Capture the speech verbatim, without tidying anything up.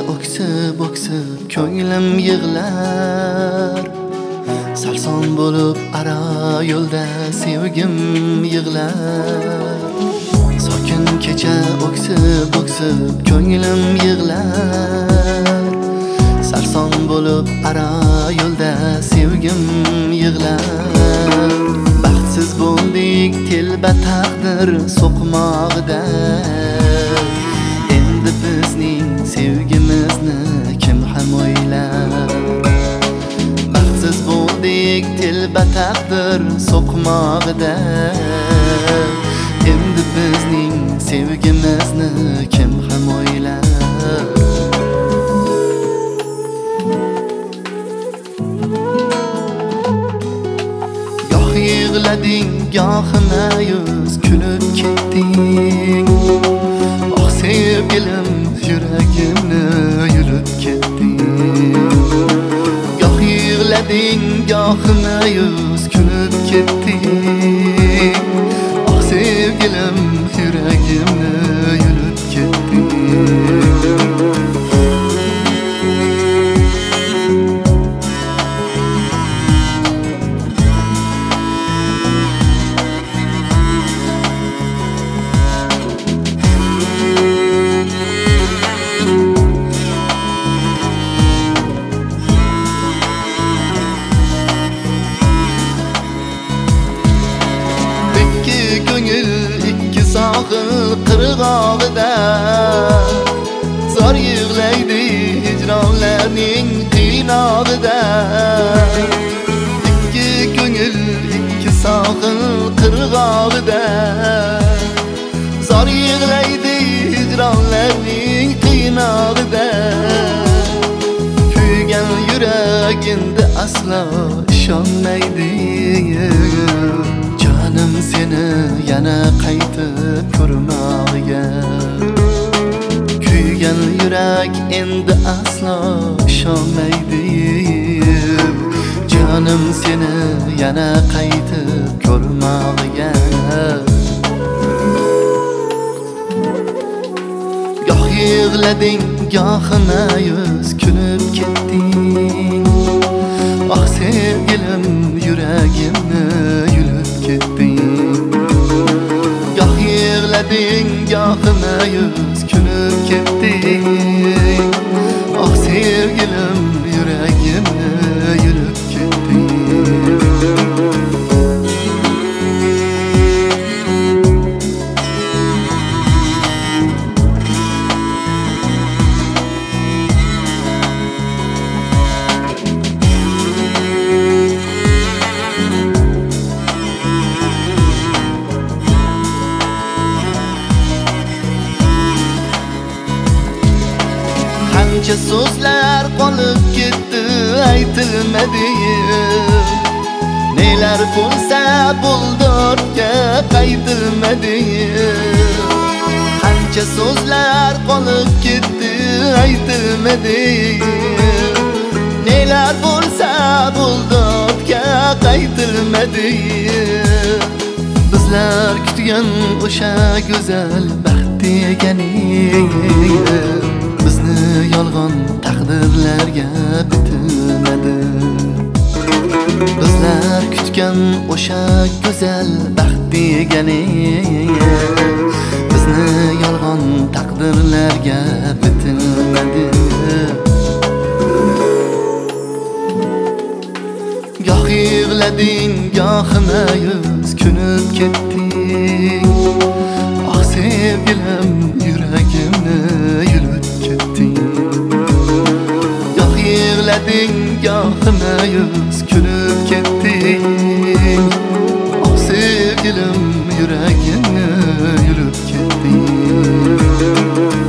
o'ksib o'ksib ko'nglim yig'lar. Sarson bo'lib ara yo'lda sevgim yig'lar. Sokin kecha o'ksib o'ksib ko'nglim yig'lar. Sarson bo'lib ara yo'lda sevgim yig'lar. Baxtsiz bo'ldik telba taqdir so'qmog'ida. Endi bizning sevgimizni kim ham o'ylar? Baxtsiz bo'ldik telba taqdir so'qmog'ida. Endi bizning sevgimizni kim ham o'ylar? Yig'lading, goh ma'yus kulib ketding. Oh sevgilim, yuragimni yulib ketding. Goh yig'lading, goh ma'yus kulib ketding. Oh sevgilim, yuragimni yulib ketding. Qirg'og'ida zor yig'laydi hijronlarning qiynog'ida. Ikki ko'ngil ikki soqil qirg'og'ida zor yig'laydi hijronlarning qiynog'ida. Kuygan yurak endi aslo ishonmaydi. Canım seni yana qaytib ko'rmog'iga. Kuygan yurak endi aslo ishonmaydi. Canım seni yana qaytib ko'rmog'iga. Goh yig'lading, goh ma'yus kulib ketding. Ah sevgilim, yuragimni yulib ketding. Goh yig'lading, goh ma'yus kulib ketding. Ah sevgilim, yuragimni yulib ketding. Qancha so'zlar qolib ketdi aytilmadi. Nelar bo'lsa bo'ldi ortga qaytilmadi. Qancha so'zlar qolib ketdi aytilmadi. Nelar bo'lsa bo'ldi ortga qaytilmadi. Bizlar kutgan o'sha go'zal baxt deganing bizni yolg'on taqdirlarga bitilmadi. Bizlar kutgan o'sha go'zal baxt deganing bizni yolg'on taqdirlarga bitilmadi. Goh yig'lading, goh ma'yus kulib ketding. Ah sevgilim, yuragimni yulib ketding. Goh yig'lading, goh ma'yus kulib ketding. Ah sevgilim, yuragimni yulib ketding.